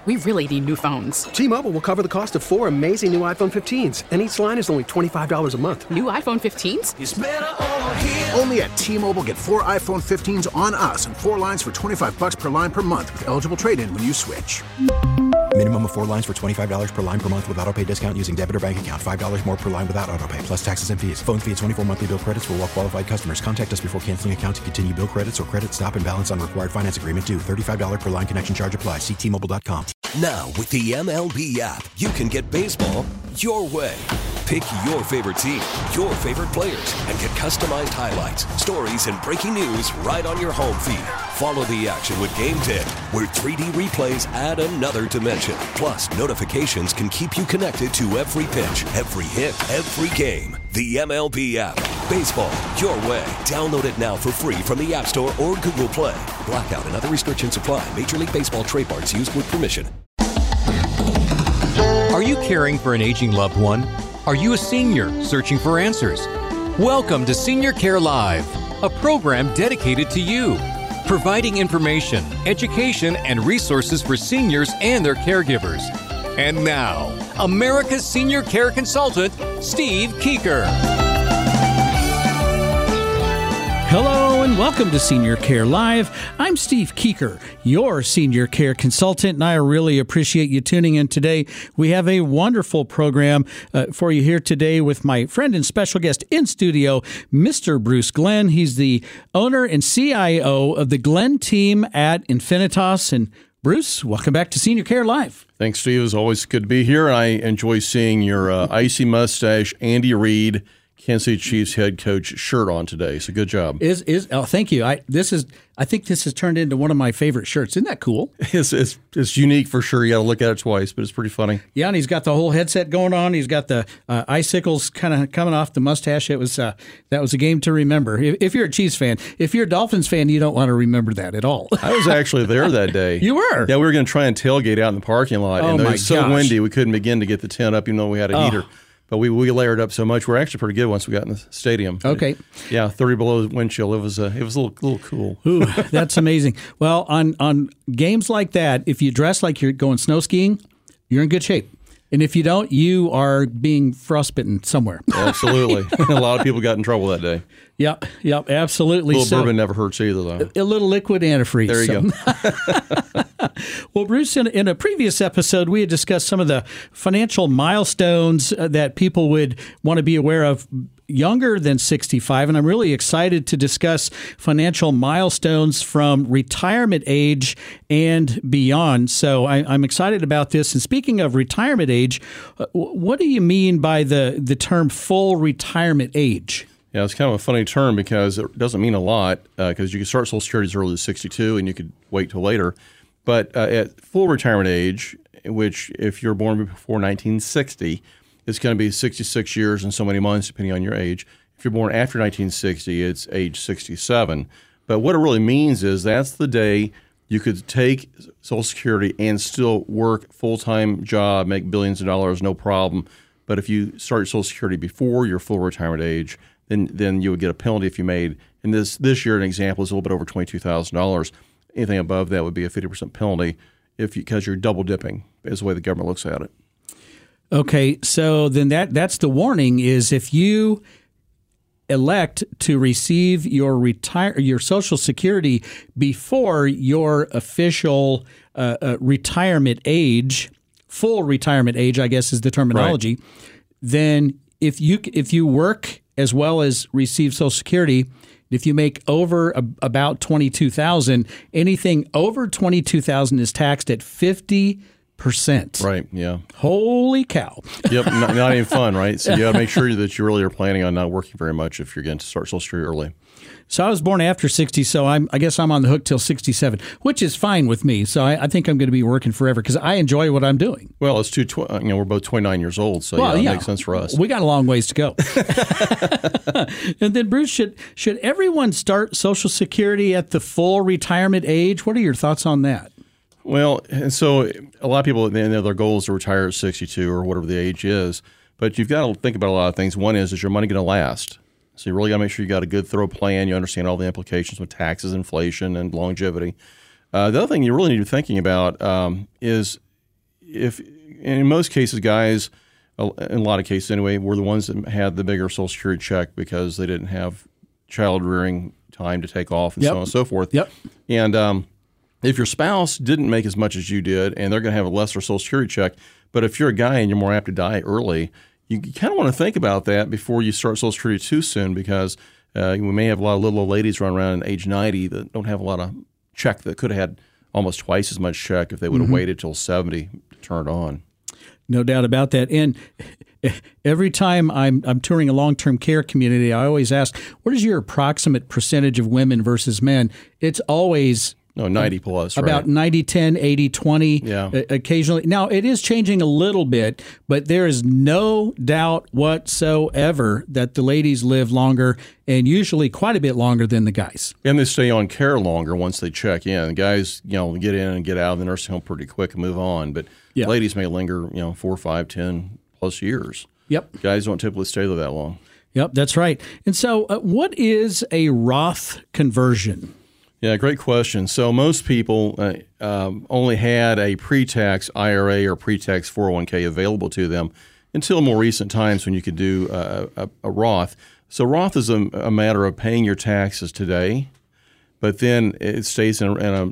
We really need new phones. T-Mobile will cover the cost of 4 amazing new iPhone 15s, and each line is only $25 a month. New iPhone 15s? It's better over here. Only at T-Mobile, get 4 iPhone 15s on us and 4 lines for $25 per line per month with eligible trade-in when you switch. Minimum of 4 lines for $25 per line per month with autopay discount using debit or bank account. $5 more per line without autopay, plus taxes and fees. Phone fee at 24 monthly bill credits for well-qualified customers. Contact us before canceling account to continue bill credits or credit stop and balance on required finance agreement due. $35 per line connection charge applies. See T-Mobile.com. Now, with the MLB app, you can get baseball your way. Pick your favorite team, your favorite players, and get customized highlights, stories, and breaking news right on your home feed. Follow the action with Game Day, where 3D replays add another dimension. Plus, notifications can keep you connected to every pitch, every hit, every game. The MLB app. Baseball your way. Download it now for free from the App Store or Google Play. Blackout and other restrictions apply. Major League Baseball trademarks used with permission. Are you caring for an aging loved one? Are you a senior searching for answers? Welcome to Senior Care Live, a program dedicated to you, providing information, education, and resources for seniors and their caregivers. And now, America's senior care consultant, Steve Keeker. Hello and welcome to Senior Care Live. I'm Steve Keeker, your senior care consultant, and I really appreciate you tuning in today. We have a wonderful program for you here today with my friend and special guest in studio, Mr. Bruce Glenn. He's the owner and CIO of the Glenn team at Infinitas. And Bruce, welcome back to Senior Care Live. Thanks, Steve. It's always good to be here. I enjoy seeing your icy mustache, Andy Reid, Kansas City Chiefs head coach shirt on today. So good job. Thank you. I think this has turned into one of my favorite shirts. Isn't that cool? It's unique for sure. You got to look at it twice, but it's pretty funny. Yeah, and he's got the whole headset going on. He's got the icicles kind of coming off the mustache. That was a game to remember. If you're a Chiefs fan, if you're a Dolphins fan, you don't want to remember that at all. I was actually there that day. You were? Yeah, we were going to try and tailgate out in the parking lot, and it was so windy we couldn't begin to get the tent up, even though we had a heater. But we layered up so much. We're actually pretty good once we got in the stadium. Okay. Yeah, 30 below wind chill. It was a little cool. Ooh, that's amazing. Well, on games like that, if you dress like you're going snow skiing, you're in good shape. And if you don't, you are being frostbitten somewhere. Absolutely. A lot of people got in trouble that day. Yep, absolutely. A little bourbon never hurts either, though. A little liquid antifreeze. There you go. Well, Bruce, in a previous episode, we had discussed some of the financial milestones that people would want to be aware of younger than 65, and I'm really excited to discuss financial milestones from retirement age and beyond. So I'm excited about this. And speaking of retirement age, what do you mean by the term full retirement age? Yeah, it's kind of a funny term because it doesn't mean a lot because you can start Social Security as early as 62 and you could wait till later. But at full retirement age, which if you're born before 1960, it's going to be 66 years and so many months, depending on your age. If you're born after 1960, it's age 67. But what it really means is that's the day you could take Social Security and still work full-time job, make billions of dollars, no problem. But if you start Social Security before your full retirement age, then you would get a penalty if you made, and this year, an example is a little bit over $22,000. Anything above that would be a 50% penalty because you're double dipping, is the way the government looks at it. Okay, so then that's the warning is if you elect to receive your Social Security before your official retirement age, full retirement age, I guess is the terminology, right. Then if you work as well as receive Social Security, if you make over about $22,000, anything over $22,000 is taxed at 50%. Right, yeah. Holy cow. Yep, not even fun, right? So you got to make sure that you really are planning on not working very much if you're going to start Social Security early. So I was born after 60, so I guess I'm on the hook till 67, which is fine with me. So I think I'm going to be working forever because I enjoy what I'm doing. Well, it's we're both 29 years old, so it makes sense for us. We got a long ways to go. And then, Bruce, should everyone start Social Security at the full retirement age? What are your thoughts on that? Well, and so a lot of people, their goal is to retire at 62 or whatever the age is, but you've got to think about a lot of things. One is your money going to last? So you really got to make sure you got a good, thorough plan. You understand all the implications with taxes, inflation, and longevity. The other thing you really need to be thinking about is if in most cases, guys, in a lot of cases anyway, were the ones that had the bigger Social Security check because they didn't have child rearing time to take off and so on and so forth. Yep. And if your spouse didn't make as much as you did, and they're going to have a lesser Social Security check, but if you're a guy and you're more apt to die early, you kind of want to think about that before you start Social Security too soon, because we may have a lot of little old ladies running around at age 90 that don't have a lot of check, that could have had almost twice as much check if they would have waited till 70 to turn it on. No doubt about that. And every time I'm touring a long-term care community, I always ask, what is your approximate percentage of women versus men? It's always 90 plus, about right? 90-10, 80-20 occasionally. Now, it is changing a little bit, but there is no doubt whatsoever that the ladies live longer, and usually quite a bit longer than the guys. And they stay on care longer once they check in. The guys, get in and get out of the nursing home pretty quick and move on. But ladies may linger, 4, 5, 10 plus years. Yep. Guys don't typically stay there that long. Yep, that's right. And so what is a Roth conversion? Yeah, great question. So most people only had a pre-tax IRA or pre-tax 401k available to them until more recent times when you could do a Roth. So Roth is a matter of paying your taxes today, but then it stays in a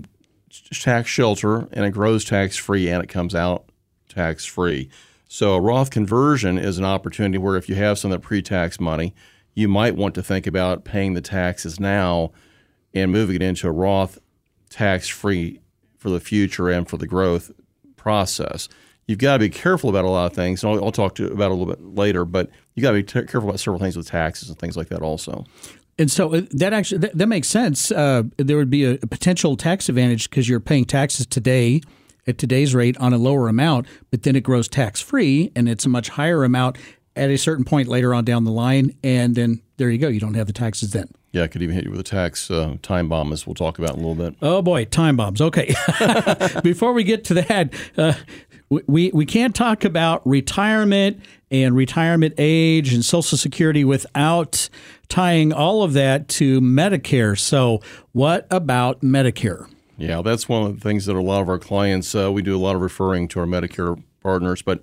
tax shelter and it grows tax-free and it comes out tax-free. So a Roth conversion is an opportunity where if you have some of that pre-tax money, you might want to think about paying the taxes now and moving it into a Roth tax-free for the future and for the growth process. You've got to be careful about a lot of things, and I'll talk about it a little bit later, but you've got to be careful about several things with taxes and things like that also. And so that makes sense. There would be a potential tax advantage because you're paying taxes today at today's rate on a lower amount, but then it grows tax-free, and it's a much higher amount at a certain point later on down the line, and then there you go. You don't have the taxes then. Yeah, it could even hit you with a tax time bomb, as we'll talk about in a little bit. Oh, boy, time bombs. Okay. Before we get to that, we can't talk about retirement and retirement age and Social Security without tying all of that to Medicare. So what about Medicare? Yeah, that's one of the things that a lot of our clients, we do a lot of referring to our Medicare partners, but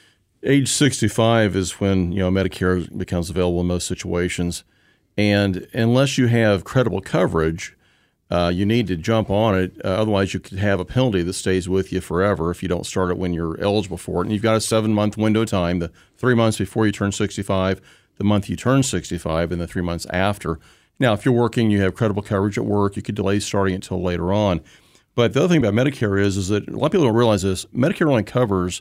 age 65 is when Medicare becomes available in most situations. And unless you have credible coverage, you need to jump on it. Otherwise, you could have a penalty that stays with you forever if you don't start it when you're eligible for it. And you've got a 7-month window of time, the 3 months before you turn 65, the month you turn 65, and the 3 months after. Now, if you're working, you have credible coverage at work, you could delay starting it until later on. But the other thing about Medicare is that a lot of people don't realize this. Medicare only covers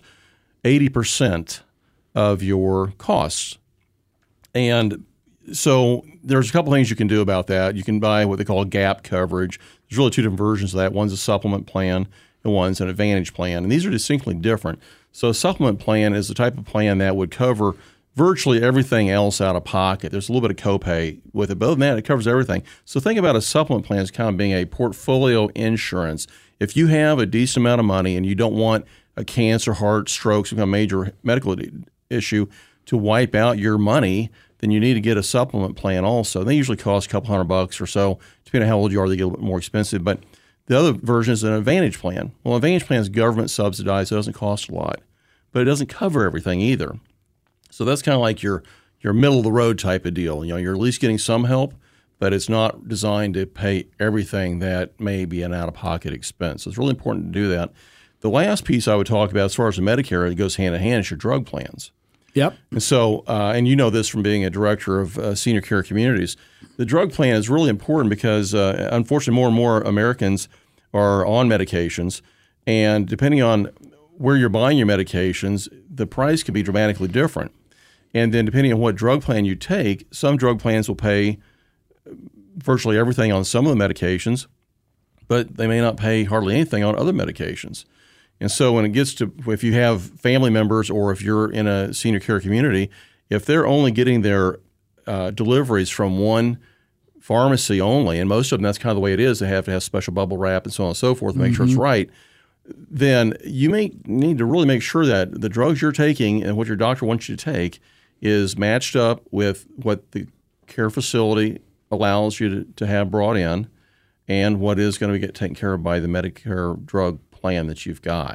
80% of your costs. And so there's a couple things you can do about that. You can buy what they call gap coverage. There's really two different versions of that. One's a supplement plan and one's an advantage plan. And these are distinctly different. So a supplement plan is the type of plan that would cover virtually everything else out of pocket. There's a little bit of copay with it, but other than that, it covers everything. So think about a supplement plan as kind of being a portfolio insurance. If you have a decent amount of money and you don't want a cancer, heart, stroke, some kind of major medical issue to wipe out your money, then you need to get a supplement plan also. They usually cost a couple $100 or so. Depending on how old you are, they get a little bit more expensive. But the other version is an advantage plan. Well, an advantage plan is government subsidized, so it doesn't cost a lot. But it doesn't cover everything either. So that's kind of like your middle-of-the-road type of deal. You're at least getting some help, but it's not designed to pay everything that may be an out-of-pocket expense. So it's really important to do that. The last piece I would talk about as far as the Medicare, it goes hand-in-hand, is your drug plans. Yep. And so, and you know this from being a director of senior care communities, the drug plan is really important because, unfortunately, more and more Americans are on medications. And depending on where you're buying your medications, the price can be dramatically different. And then depending on what drug plan you take, some drug plans will pay virtually everything on some of the medications, but they may not pay hardly anything on other medications. And so when it gets to, if you have family members or if you're in a senior care community, if they're only getting their deliveries from one pharmacy only, and most of them, that's kind of the way it is, they have to have special bubble wrap and so on and so forth to make sure it's right, then you may need to really make sure that the drugs you're taking and what your doctor wants you to take is matched up with what the care facility allows you to have brought in and what is going to get taken care of by the Medicare drug plan that you've got.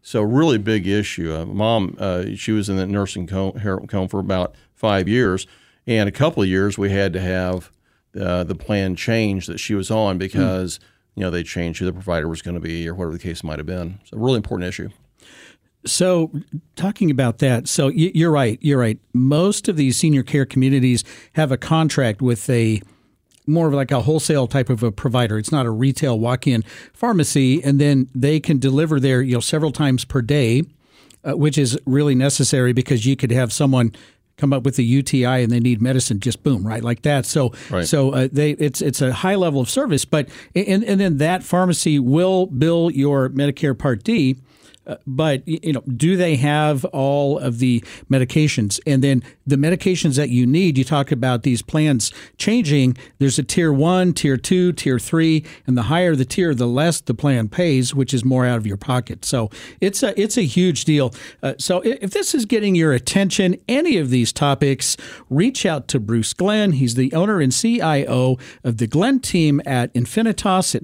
So really big issue. Mom, she was in the nursing home for about 5 years, and a couple of years we had to have the plan changed that she was on because they changed who the provider was going to be or whatever the case might have been. So a really important issue. So talking about that, so you're right. Most of these senior care communities have a contract with more of like a wholesale type of a provider. It's not a retail walk-in pharmacy, and then they can deliver there several times per day, which is really necessary because you could have someone come up with a UTI and they need medicine, just boom, right, like that. So, right. It's a high level of service, but and then that pharmacy will bill your Medicare Part D. But do they have all of the medications? And then the medications that you need, you talk about these plans changing. There's a tier 1, tier 2, tier 3, and the higher the tier, the less the plan pays, which is more out of your pocket. So it's a huge deal. So if this is getting your attention, any of these topics, reach out to Bruce Glenn. He's the owner and CIO of the Glenn team at Infinitas at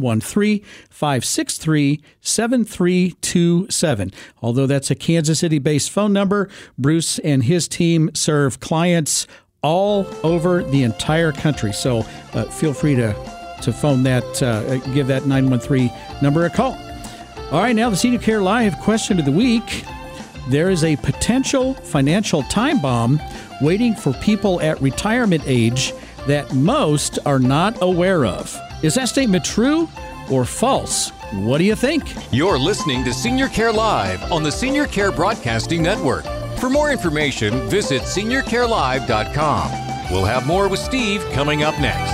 913-563-7327. Although that's a Kansas City-based phone number, Bruce and his team serve clients all over the entire country. So feel free to phone that, give that 913 number a call. All right, now the Senior Care Live question of the week. There is a potential financial time bomb waiting for people at retirement age that most are not aware of. Is that statement true or false? What do you think? You're listening to Senior Care Live on the Senior Care Broadcasting Network. For more information, visit seniorcarelive.com. We'll have more with Steve coming up next.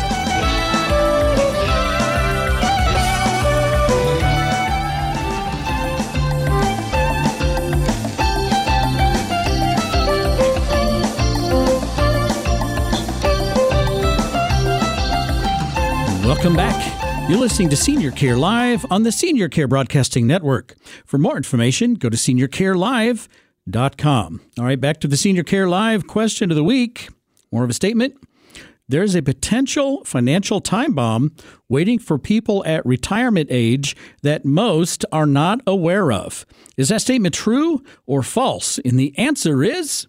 Welcome back. You're listening to Senior Care Live on the Senior Care Broadcasting Network. For more information, go to seniorcarelive.com. All right, back to the Senior Care Live question of the week. More of a statement. There's a potential financial time bomb waiting for people at retirement age that most are not aware of. Is that statement true or false? And the answer is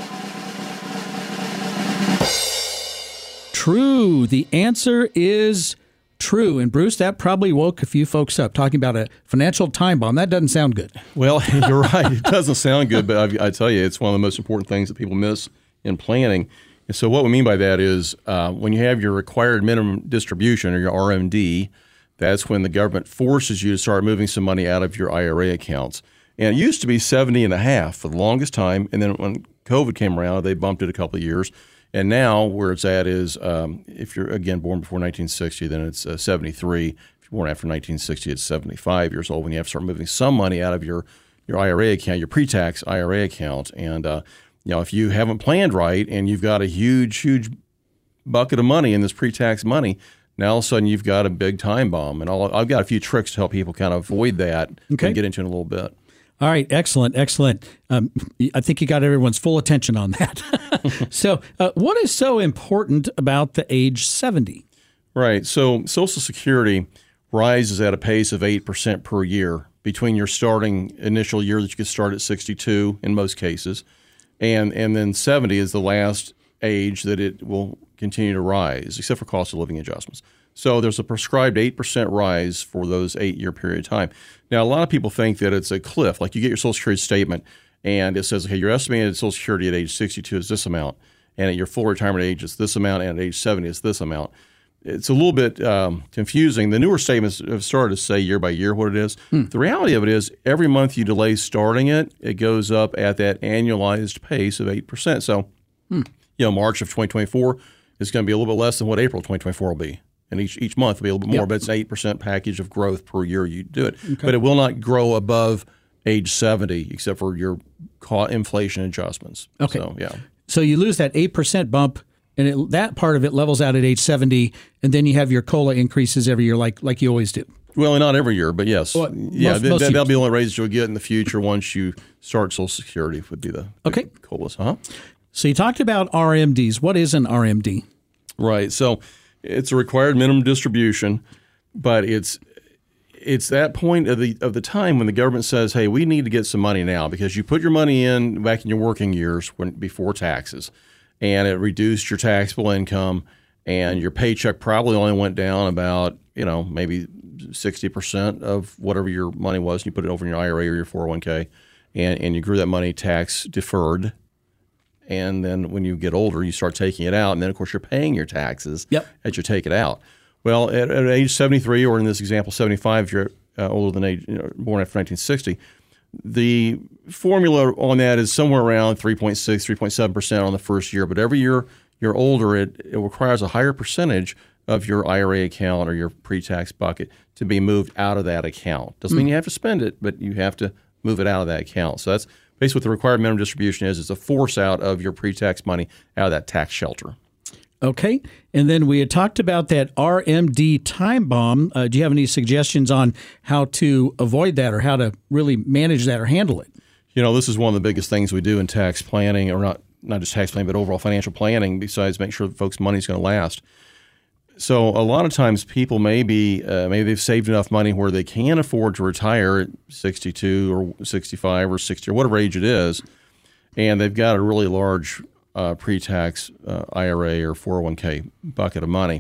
true. The answer is true. And Bruce, that probably woke a few folks up talking about a financial time bomb. That doesn't sound good. Well, you're right. It doesn't sound good, but I tell you, it's one of the most important things that people miss in planning. And so what we mean by that is when you have your required minimum distribution or your RMD, that's when the government forces you to start moving some money out of your IRA accounts. And it used to be 70.5 for the longest time. And then when COVID came around, they bumped it a couple of years. And now where it's at is if you're, again, born before 1960, then it's 73. If you're born after 1960, it's 75 years old when you have to start moving some money out of your IRA account, your pre-tax IRA account. And, if you haven't planned right and you've got a huge bucket of money in this pre-tax money, now all of a sudden you've got a big time bomb. And I've got a few tricks to help people kind of avoid that and get into it in a little bit. All right, excellent. I think you got everyone's full attention on that. So what is so important about the age 70? Right. So Social Security rises at a pace of 8% per year between your starting initial year that you could start at 62 in most cases, and then 70 is the last age that it will continue to rise, except for cost of living adjustments. So there's a prescribed 8% rise for those 8-year period of time. Now, a lot of people think that it's a cliff. Like you get your Social Security statement, and it says, okay, your estimated Social Security at age 62 is this amount, and at your full retirement age, it's this amount, and at age 70, it's this amount. It's a little bit confusing. The newer statements have started to say year by year what it is. The reality of it is every month you delay starting it, it goes up at that annualized pace of 8%. So, March of 2024 is going to be a little bit less than what April 2024 will be. And each month will be a little bit more, but it's an 8% package of growth per year you do it. Okay. But it will not grow above age 70 except for your inflation adjustments. Okay. So, So you lose that 8% bump, and that part of it levels out at age 70, and then you have your COLA increases every year like you always do. Well, not every year, but yes. Well, that'll be the only raises you'll get in the future once you start Social Security would be the COLAs. So you talked about RMDs. What is an RMD? Right. So it's a required minimum distribution, but it's it's that point of the time when the government says, "Hey, we need to get some money now because you put your money in back in your working years before taxes, and it reduced your taxable income, and your paycheck probably only went down about maybe 60% of whatever your money was. And you put it over in your IRA or your 401k, and you grew that money tax deferred." And then when you get older, you start taking it out. And then, of course, you're paying your taxes as you take it out. Well, at age 73, or in this example, 75, if you're older than age, born after 1960, the formula on that is somewhere around 3.6, 3.7% on the first year. But every year you're older, it requires a higher percentage of your IRA account or your pre-tax bucket to be moved out of that account. Doesn't mean you have to spend it, but you have to move it out of that account. So that's basically what the required minimum distribution is. It's a force out of your pre-tax money out of that tax shelter. Okay. And then we had talked about that RMD time bomb. Do you have any suggestions on how to avoid that or how to really manage that or handle it? This is one of the biggest things we do in tax planning, or not just tax planning, but overall financial planning, besides make sure that folks' money's going to last. So a lot of times people maybe they've saved enough money where they can afford to retire at 62 or 65 or 60 or whatever age it is, and they've got a really large pre-tax IRA or 401k bucket of money.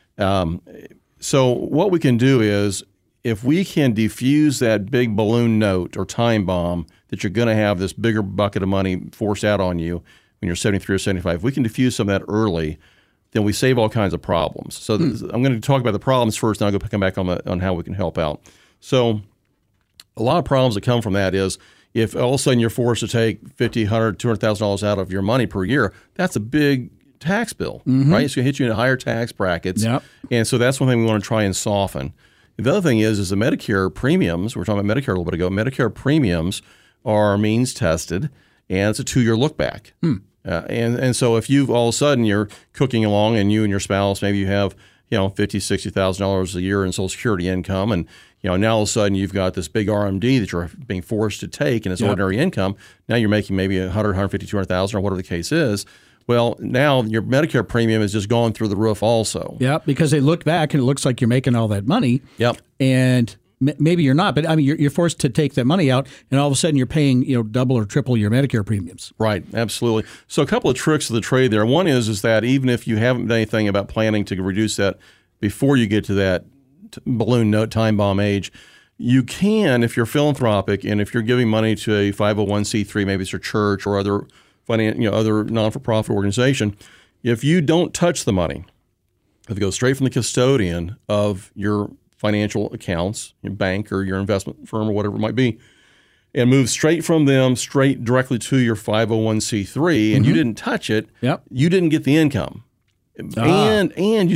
So what we can do is, if we can defuse that big balloon note or time bomb that you're going to have this bigger bucket of money forced out on you when you're 73 or 75, if we can diffuse some of that early, then we save all kinds of problems. So I'm going to talk about the problems first, and I'll come back on how we can help out. So a lot of problems that come from that is, if all of a sudden you're forced to take $50,000, $100,000, $200,000 out of your money per year, that's a big tax bill, right? It's going to hit you in higher tax brackets. Yep. And so that's one thing we want to try and soften. The other thing is the Medicare premiums. We were talking about Medicare a little bit ago. Medicare premiums are means tested, and it's a 2-year look back. And so if you've all of a sudden you're cooking along, and you and your spouse, maybe you have $50,000, $60,000 a year in Social Security income, and now all of a sudden you've got this big RMD that you're being forced to take, and it's ordinary income. Now you're making maybe $100,000, $150,000, $200,000, or whatever the case is. Well, now your Medicare premium has just gone through the roof also. Yeah, because they look back and it looks like you're making all that money. Yep. And maybe you're not, but I mean, you're forced to take that money out, and all of a sudden you're paying double or triple your Medicare premiums. Right, absolutely. So a couple of tricks of the trade there. One is that even if you haven't done anything about planning to reduce that before you get to that balloon note time bomb age, you can, if you're philanthropic and if you're giving money to a 501c3, maybe it's your church or other other non-for-profit organization, if you don't touch the money, if it goes straight from the custodian of your financial accounts, your bank or your investment firm or whatever it might be, and move straight from them straight directly to your 501c3, and you didn't touch it, you didn't get the income. And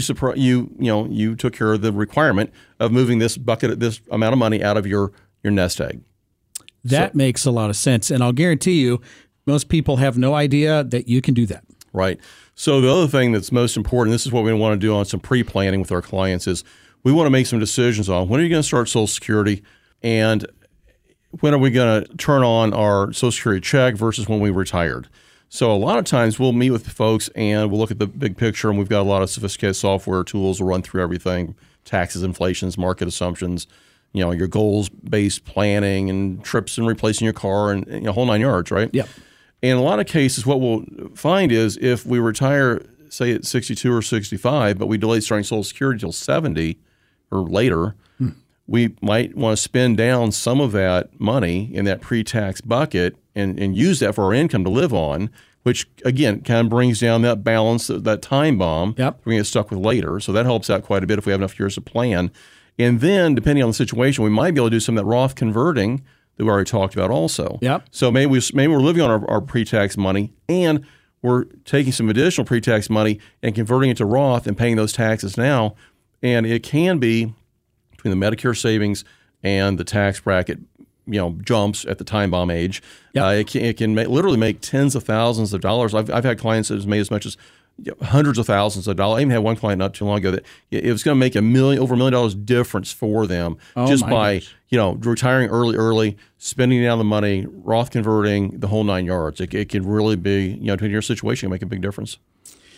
you took care of the requirement of moving this amount of money out of your nest egg. That makes a lot of sense, and I'll guarantee you, most people have no idea that you can do that. Right. So the other thing that's most important, this is what we want to do on some pre-planning with our clients, is we want to make some decisions on when are you going to start Social Security, and when are we going to turn on our Social Security check versus when we retired. So a lot of times we'll meet with folks and we'll look at the big picture, and we've got a lot of sophisticated software tools to run through everything: taxes, inflations, market assumptions, your goals-based planning and trips and replacing your car and whole 9 yards, right? Yeah. In a lot of cases, what we'll find is if we retire, say at 62 or 65, but we delay starting Social Security till 70 or later, we might want to spend down some of that money in that pre-tax bucket and use that for our income to live on, which, again, kind of brings down that balance, that time bomb we're going to get stuck with later. So that helps out quite a bit if we have enough years to plan. And then, depending on the situation, we might be able to do some of that Roth converting that we already talked about also. Yep. So maybe we're living on our pre-tax money, and we're taking some additional pre-tax money and converting it to Roth and paying those taxes now. And it can be between the Medicare savings and the tax bracket, jumps at the time bomb age. Yep. It can literally make tens of thousands of dollars. I've had clients that have made as much as hundreds of thousands of dollars. I even had one client not too long ago that it was going to make over $1 million difference for them by retiring early, spending down the money, Roth converting, the whole 9 yards. It can really be, depending on your situation, make a big difference.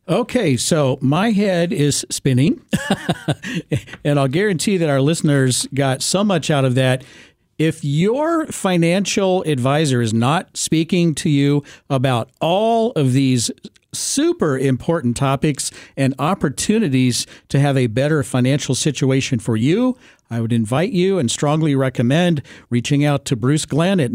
Okay, so my head is spinning, and I'll guarantee that our listeners got so much out of that. If your financial advisor is not speaking to you about all of these super important topics and opportunities to have a better financial situation for you, I would invite you and strongly recommend reaching out to Bruce Glenn at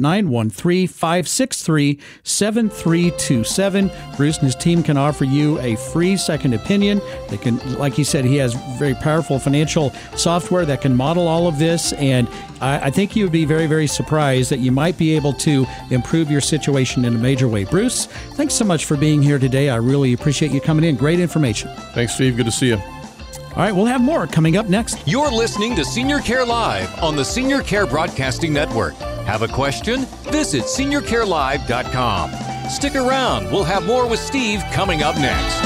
913-563-7327. Bruce and his team can offer you a free second opinion. They can, like he said, he has very powerful financial software that can model all of this. And I think you would be very, very surprised that you might be able to improve your situation in a major way. Bruce, thanks so much for being here today. I really appreciate you coming in. Great information. Thanks, Steve. Good to see you. All right, we'll have more coming up next. You're listening to Senior Care Live on the Senior Care Broadcasting Network. Have a question? Visit seniorcarelive.com. Stick around. We'll have more with Steve coming up next.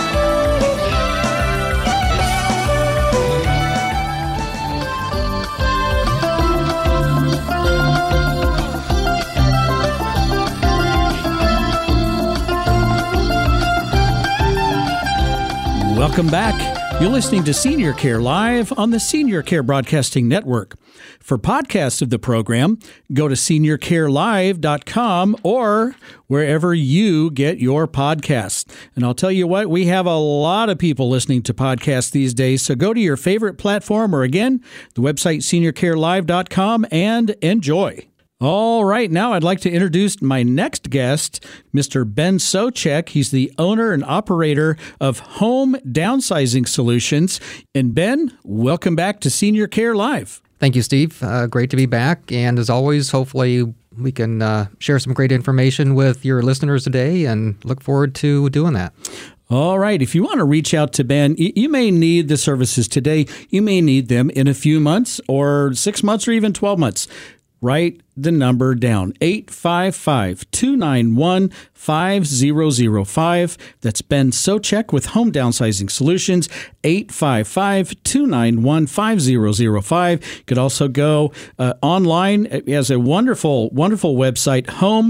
Welcome back. You're listening to Senior Care Live on the Senior Care Broadcasting Network. For podcasts of the program, go to seniorcarelive.com or wherever you get your podcasts. And I'll tell you what, we have a lot of people listening to podcasts these days, so go to your favorite platform or, again, the website seniorcarelive.com and enjoy. All right, now I'd like to introduce my next guest, Mr. Ben Socek. He's the owner and operator of Home Downsizing Solutions. And Ben, welcome back to Senior Care Live. Thank you, Steve. Great to be back. And as always, hopefully we can share some great information with your listeners today, and look forward to doing that. All right. If you want to reach out to Ben, you may need the services today. You may need them in a few months or 6 months or even 12 months. Write the number down, 855-291-5005. That's Ben Socek with Home Downsizing Solutions, 855-291-5005. You could also go online. It has a wonderful, wonderful website,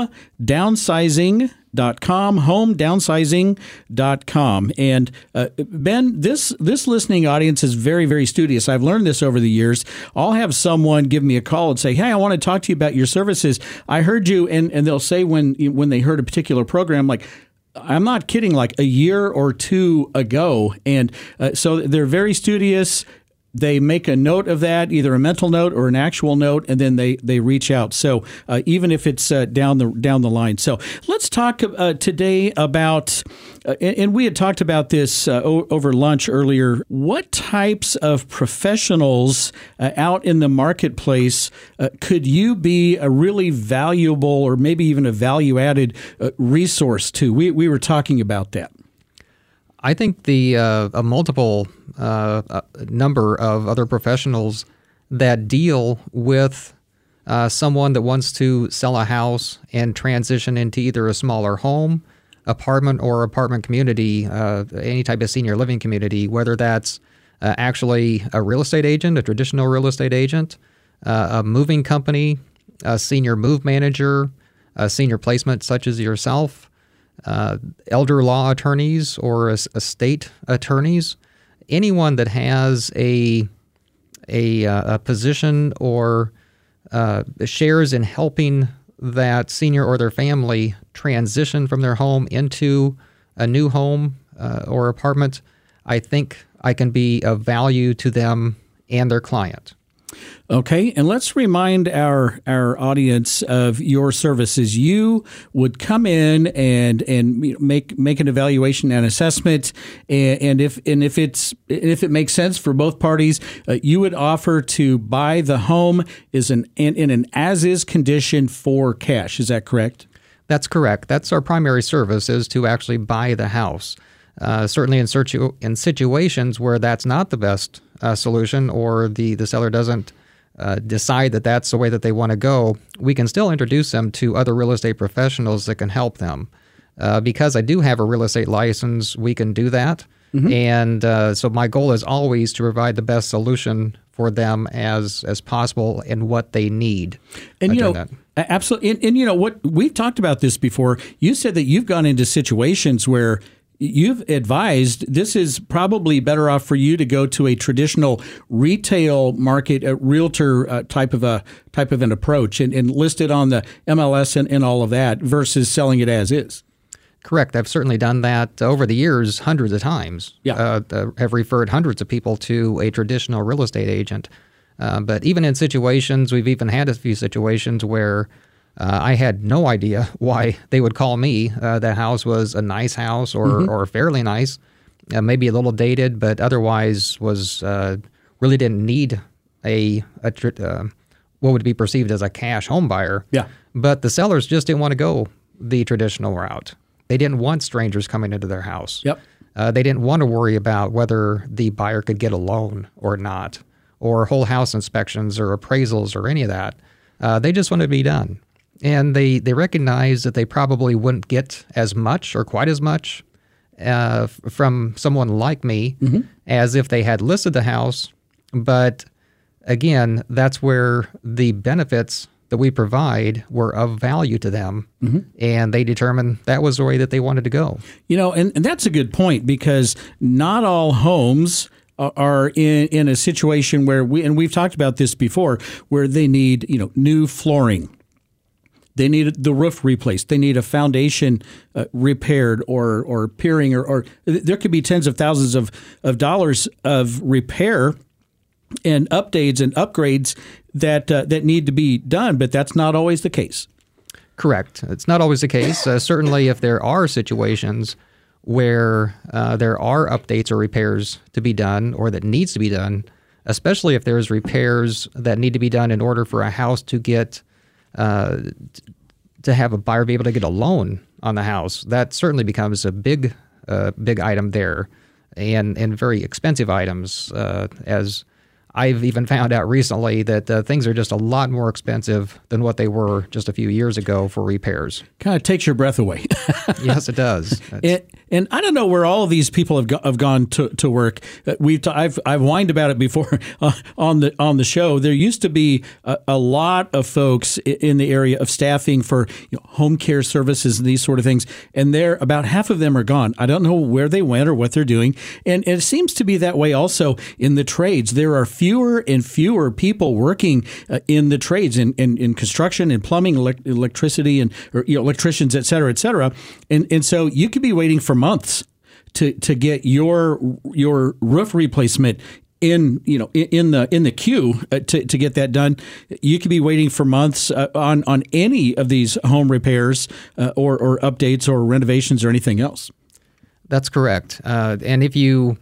homedownsizing.com. And Ben, this listening audience is very, very studious. I've learned this over the years. I'll have someone give me a call and say, hey, I want to talk to you about your services. I heard you, and they'll say when they heard a particular program, like, I'm not kidding, like a year or two ago. And so they're very studious. They make a note of that, either a mental note or an actual note, and then they reach out. So even if it's down the line. So let's talk today about, and we had talked about this over lunch earlier. What types of professionals out in the marketplace could you be a really valuable or maybe even a value-added resource to? We were talking about that. I think a multiple number of other professionals that deal with someone that wants to sell a house and transition into either a smaller home, apartment, or apartment community, any type of senior living community, whether that's actually a real estate agent, a traditional real estate agent, a moving company, a senior move manager, a senior placement such as yourself, elder law attorneys or estate attorneys, anyone that has a position or shares in helping that senior or their family transition from their home into a new home or apartment, I think I can be of value to them and their client. Okay, and let's remind our audience of your services. You would come in and make an evaluation and assessment, and if it makes sense for both parties, you would offer to buy the home in an as-is condition for cash. Is that correct? That's correct. That's our primary service, is to actually buy the house. Certainly in situations where that's not the best solution, or the seller doesn't decide that that's the way that they want to go, we can still introduce them to other real estate professionals that can help them. Because I do have a real estate license, we can do that. Mm-hmm. And so my goal is always to provide the best solution for them as possible and what they need. And absolutely. And what we've talked about this before. You said that you've gone into situations where you've advised this is probably better off for you to go to a traditional retail market, a realtor type of an approach, and list it on the MLS and all of that versus selling it as is. Correct. I've certainly done that over the years hundreds of times. Yeah. Have referred hundreds of people to a traditional real estate agent. But even in situations, we've even had a few situations where I had no idea why they would call me. The house was a nice house or fairly nice, maybe a little dated, but otherwise was really didn't need what would be perceived as a cash home buyer. Yeah. But the sellers just didn't want to go the traditional route. They didn't want strangers coming into their house. Yep. They didn't want to worry about whether the buyer could get a loan or not, or whole house inspections or appraisals or any of that. They just wanted to be done. And they recognized that they probably wouldn't get as much or quite as much from someone like me as if they had listed the house. But again, that's where the benefits that we provide were of value to them, and they determined that was the way that they wanted to go. And that's a good point, because not all homes are in a situation where we've talked about this before, where they need new flooring. They need the roof replaced. They need a foundation repaired or piering, or there could be tens of thousands of dollars of repair and updates and upgrades that need to be done, but that's not always the case. Correct. It's not always the case. Certainly, if there are situations where there are updates or repairs to be done or that needs to be done, especially if there's repairs that need to be done in order for a house to get to have a buyer be able to get a loan on the house, that certainly becomes a big item there, and very expensive items, as I've even found out recently that things are just a lot more expensive than what they were just a few years ago for repairs. Kind of takes your breath away. Yes, it does. And I don't know where all of these people have gone to work. I've whined about it before on the show. There used to be a lot of folks in the area of staffing for home care services and these sort of things, and about half of them are gone. I don't know where they went or what they're doing, and it seems to be that way also in the trades. There are fewer and fewer people working in the trades, in construction and plumbing, electricity, and electricians, et cetera, et cetera. And so you could be waiting for months to get your roof replacement in the queue to get that done. You could be waiting for months on any of these home repairs or updates or renovations or anything else. That's correct. And if you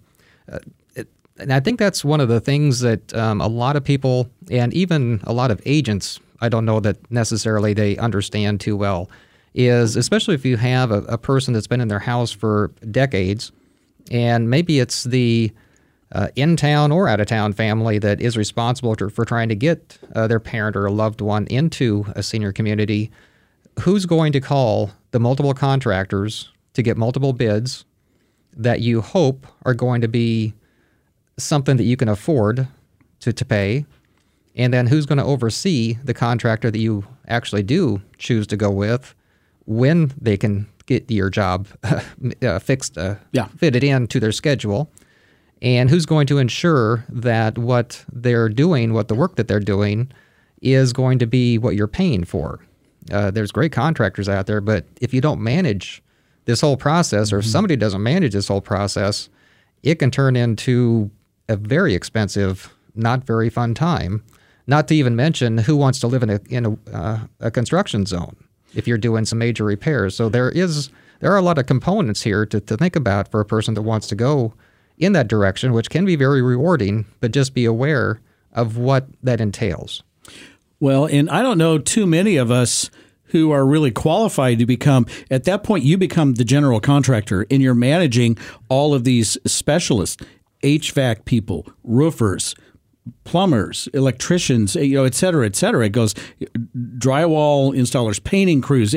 and I think that's one of the things that a lot of people, and even a lot of agents, I don't know that necessarily they understand too well, is especially if you have a person that's been in their house for decades, and maybe it's the in-town or out-of-town family that is responsible for trying to get their parent or a loved one into a senior community, who's going to call the multiple contractors to get multiple bids that you hope are going to be something that you can afford to pay, and then who's going to oversee the contractor that you actually do choose to go with when they can get your job fixed, fitted into their schedule, and who's going to ensure that what they're doing, what the work that they're doing, is going to be what you're paying for. There's great contractors out there, but if you don't manage this whole process, or if somebody doesn't manage this whole process, it can turn into a very expensive, not very fun time. Not to even mention who wants to live in a construction zone if you're doing some major repairs. So there are a lot of components here to think about for a person that wants to go in that direction, which can be very rewarding, but just be aware of what that entails. Well, and I don't know too many of us who are really qualified to become, at that point, you become the general contractor, and you're managing all of these specialists, HVAC people, roofers, plumbers, electricians, et cetera, et cetera. It goes drywall installers, painting crews.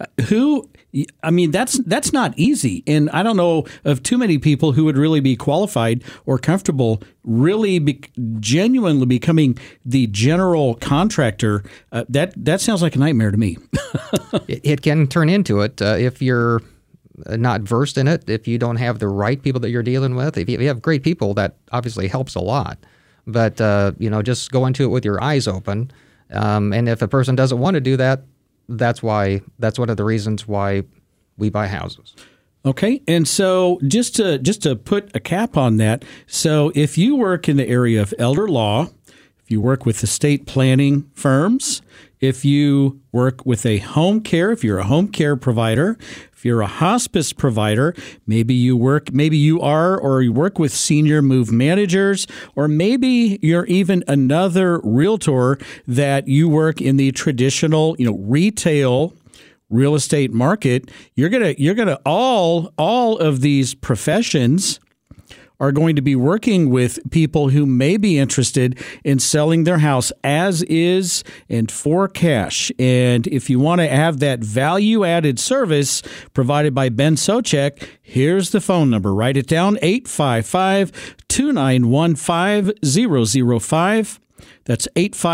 That's not easy. And I don't know of too many people who would really be qualified or comfortable really genuinely becoming the general contractor. That sounds like a nightmare to me. It can turn into it if you're not versed in it, if you don't have the right people that you're dealing with. If you have great people, that obviously helps a lot. But, just go into it with your eyes open. And if a person doesn't want to do that, that's one of the reasons why we buy houses. Okay, and so just to put a cap on that, so if you work in the area of elder law, if you work with estate planning firms, if you work with a home care, if you're a home care provider, if you're a hospice provider, maybe you work with senior move managers, or maybe you're even another realtor that you work in the traditional, retail real estate market, you're gonna all of these professions are going to be working with people who may be interested in selling their house as is and for cash. And if you want to have that value-added service provided by Ben Socek, here's the phone number. Write it down, 855-291-5005. That's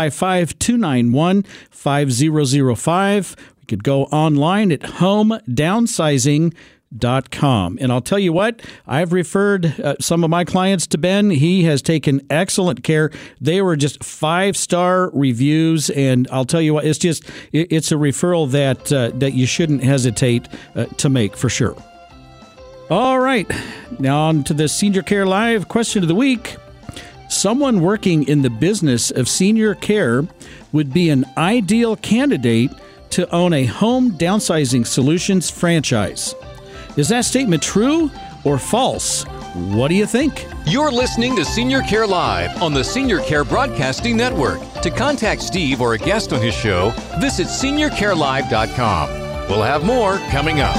855-291-5005. You could go online at homedownsizing.com. And I'll tell you what, I've referred some of my clients to Ben. He has taken excellent care. They were just 5-star reviews, and I'll tell you what, it's a referral that you shouldn't hesitate to make for sure. All right, now on to the Senior Care Live question of the week. Someone working in the business of senior care would be an ideal candidate to own a home downsizing solutions franchise. Is that statement true or false? What do you think? You're listening to Senior Care Live on the Senior Care Broadcasting Network. To contact Steve or a guest on his show, visit seniorcarelive.com. We'll have more coming up.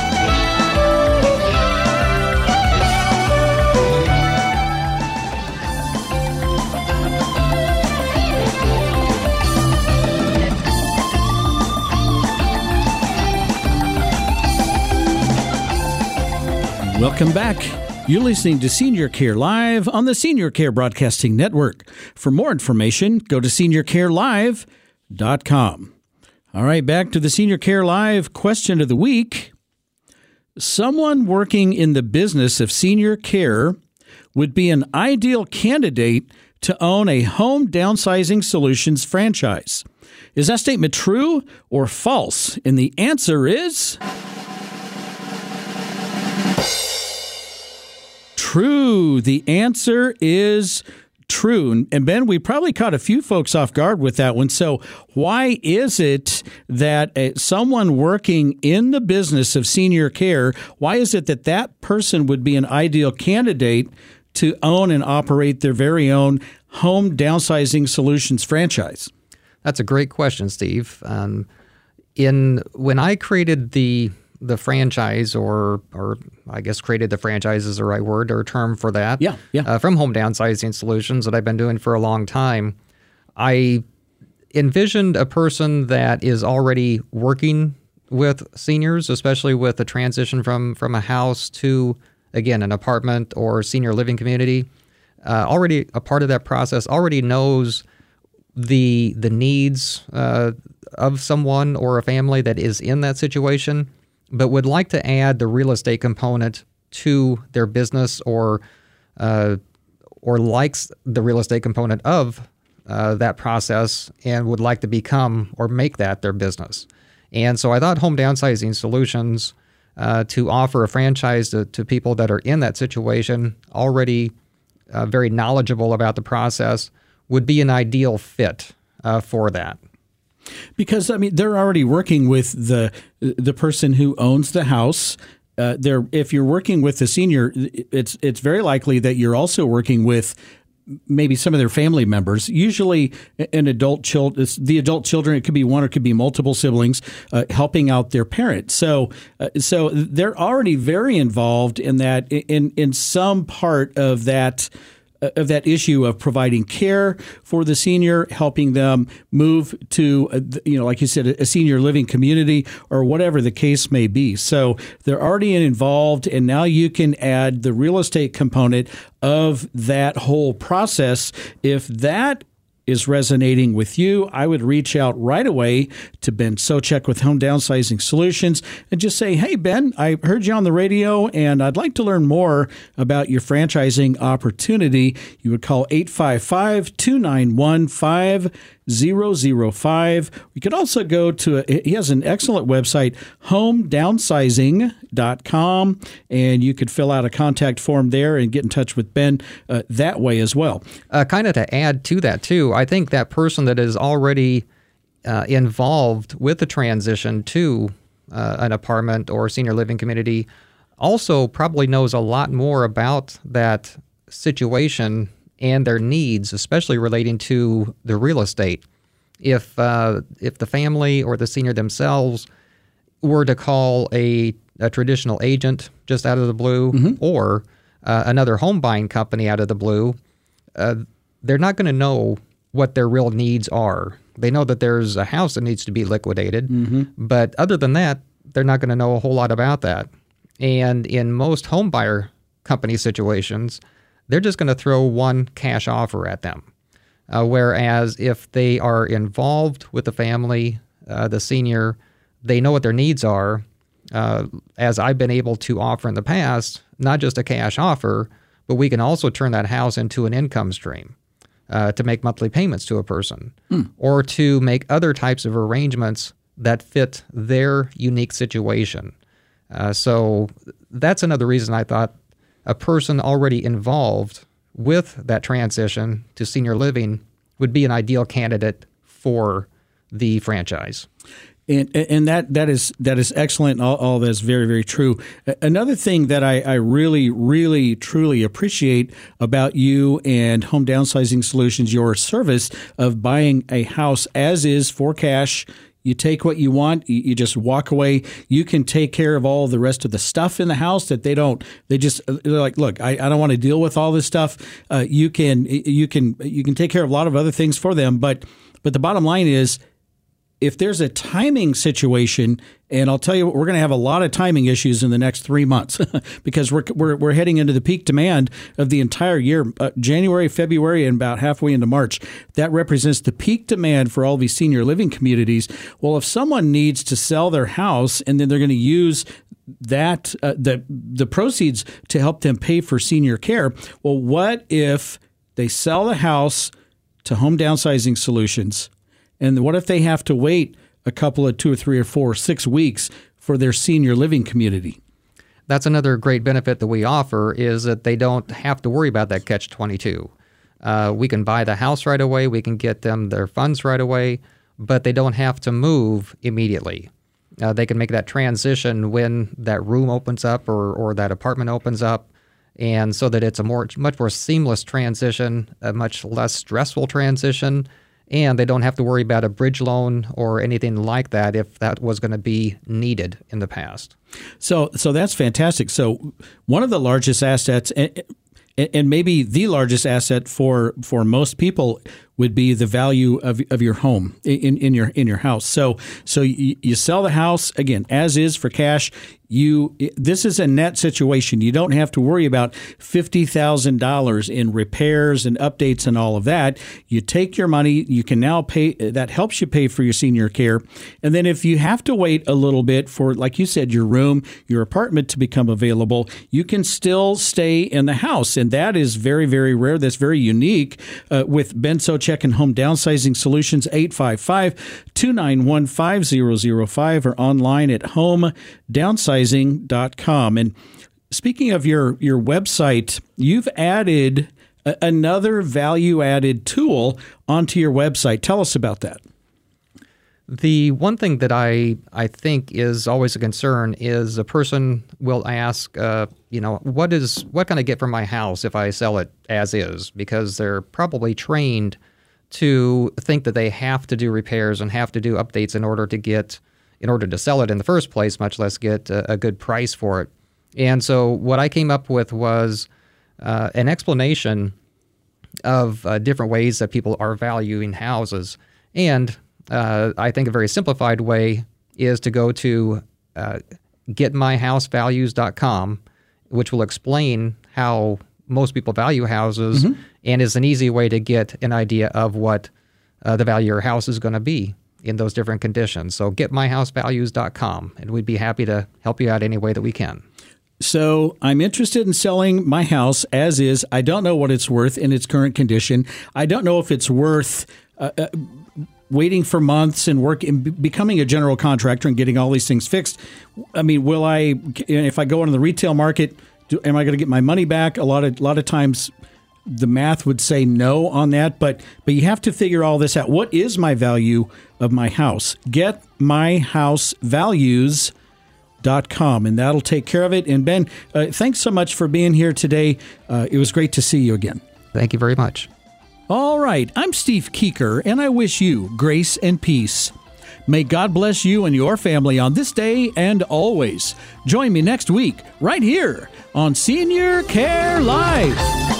Welcome back. You're listening to Senior Care Live on the Senior Care Broadcasting Network. For more information, go to seniorcarelive.com. All right, back to the Senior Care Live question of the week. Someone working in the business of senior care would be an ideal candidate to own a home downsizing solutions franchise. Is that statement true or false? And the answer is true. The answer is true. And Ben, we probably caught a few folks off guard with that one. So why is it that someone working in the business of senior care, why is it that person would be an ideal candidate to own and operate their very own home downsizing solutions franchise? That's a great question, Steve. When I created the franchise, or I guess created the franchise is the right word or term for that. Yeah. From Home Downsizing Solutions that I've been doing for a long time, I envisioned a person that is already working with seniors, especially with the transition from a house to, again, an apartment or senior living community. Already a part of that process, already knows the needs of someone or a family that is in that situation, but would like to add the real estate component to their business, or likes the real estate component of that process and would like to become or make that their business. And so I thought Home Downsizing Solutions to offer a franchise to people that are in that situation, already very knowledgeable about the process, would be an ideal fit for that. Because, I mean, they're already working with the person who owns the house. If you're working with the senior, it's very likely that you're also working with maybe some of their family members. Usually, the adult children. It could be one or it could be multiple siblings helping out their parents. So they're already very involved in that, in some part of that issue of providing care for the senior, helping them move to, like you said, a senior living community or whatever the case may be. So they're already involved, and now you can add the real estate component of that whole process. If is resonating with you, I would reach out right away to Ben Socek with Home Downsizing Solutions and just say, hey, Ben, I heard you on the radio and I'd like to learn more about your franchising opportunity. You would call 855-291-5005. You could also go to, he has an excellent website, homedownsizing.com, and you could fill out a contact form there and get in touch with Ben that way as well. Kind of to add to that, too, I think that person that is already involved with the transition to an apartment or senior living community also probably knows a lot more about that situation and their needs, especially relating to the real estate. If the family or the senior themselves were to call a traditional agent just out of the blue, or another home buying company out of the blue, they're not going to know what their real needs are. They know that there's a house that needs to be liquidated, but other than that, they're not going to know a whole lot about that. And in most home buyer company situations, they're just going to throw one cash offer at them. Whereas if they are involved with the family, the senior, they know what their needs are. As I've been able to offer in the past, not just a cash offer, but we can also turn that house into an income stream to make monthly payments to a person or to make other types of arrangements that fit their unique situation. So that's another reason I thought a person already involved with that transition to senior living would be an ideal candidate for the franchise. And that is excellent. All that is very, very true. Another thing that I really, really, truly appreciate about you and Home Downsizing Solutions, your service of buying a house as is for cash. You take what you want. You just walk away. You can take care of all the rest of the stuff in the house that they don't. They're like, look, I don't want to deal with all this stuff. You can take care of a lot of other things for them. But the bottom line is, if there's a timing situation, and I'll tell you, we're going to have a lot of timing issues in the next 3 months because we're heading into the peak demand of the entire year, January, February, and about halfway into March. That represents the peak demand for all these senior living communities. Well, if someone needs to sell their house and then they're going to use that the proceeds to help them pay for senior care, well, what if they sell the house to Home Downsizing Solutions? And what if they have to wait a couple of 2 or 3 or 4 or 6 weeks for their senior living community? That's another great benefit that we offer is that they don't have to worry about that catch-22. We can buy the house right away. We can get them their funds right away, but they don't have to move immediately. They can make that transition when that room opens up or that apartment opens up, and so that it's a much more seamless transition, a much less stressful transition, and they don't have to worry about a bridge loan or anything like that if that was going to be needed in the past. So that's fantastic. So one of the largest assets, and maybe the largest asset for most people, would be the value of your home in your house. So you sell the house again as is for cash. This is a net situation. You don't have to worry about $50,000 in repairs and updates and all of that. You take your money. You can now pay. That helps you pay for your senior care. And then if you have to wait a little bit for, like you said, your room, your apartment to become available, you can still stay in the house. And that is very, very rare. That's very unique with Ben Socek and Home Downsizing Solutions, 855-291-5005 or online at homedownsizing.com. And speaking of your website, you've added another value-added tool onto your website. Tell us about that. The one thing that I think is always a concern is a person will ask, what can I get for my house if I sell it as is? Because they're probably trained to think that they have to do repairs and have to do updates in order to sell it in the first place, much less get a good price for it. And so what I came up with was an explanation of different ways that people are valuing houses. And I think a very simplified way is to go to getmyhousevalues.com, which will explain how most people value houses, and is an easy way to get an idea of what the value of your house is going to be in those different conditions. So getmyhousevalues.com, and we'd be happy to help you out any way that we can. So I'm interested in selling my house as is. I don't know what it's worth in its current condition. I don't know if it's worth waiting for months and becoming a general contractor and getting all these things fixed. I mean, will I, if I go into the retail market, am I going to get my money back? A lot of times the math would say no on that, but you have to figure all this out. What is my value of my house? Getmyhousevalues.com, and that'll take care of it. And Ben, thanks so much for being here today. It was great to see you again. Thank you very much. All right, I'm Steve Keeker, and I wish you grace and peace. May God bless you and your family on this day and always. Join me next week right here on Senior Care Live.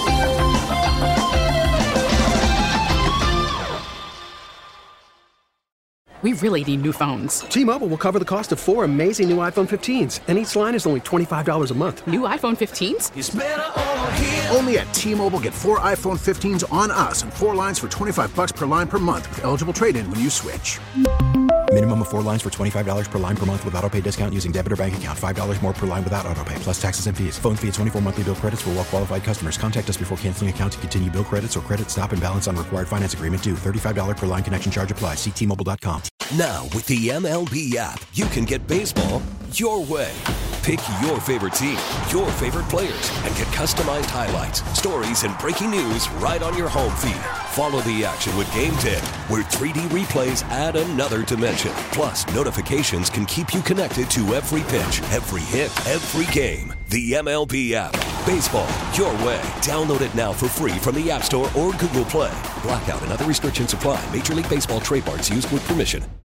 We really need new phones. T-Mobile will cover the cost of 4 amazing new iPhone 15s, and each line is only $25 a month. New iPhone 15s? It's better over here. Only at T-Mobile, get 4 iPhone 15s on us and 4 lines for $25 per line per month with eligible trade-in when you switch. Minimum of 4 lines for $25 per line per month with autopay discount using debit or bank account. $5 more per line without autopay, plus taxes and fees. Phone fee at 24 monthly bill credits for well-qualified customers. Contact us before canceling account to continue bill credits or credit stop and balance on required finance agreement due. $35 per line connection charge applies. See T-Mobile.com. Now, with the MLB app, you can get baseball your way. Pick your favorite team, your favorite players, and get customized highlights, stories, and breaking news right on your home feed. Follow the action with Game Day, where 3D replays add another dimension. Plus, notifications can keep you connected to every pitch, every hit, every game. The MLB app. Baseball your way. Download it now for free from the App Store or Google Play. Blackout and other restrictions apply. Major League Baseball trademarks used with permission.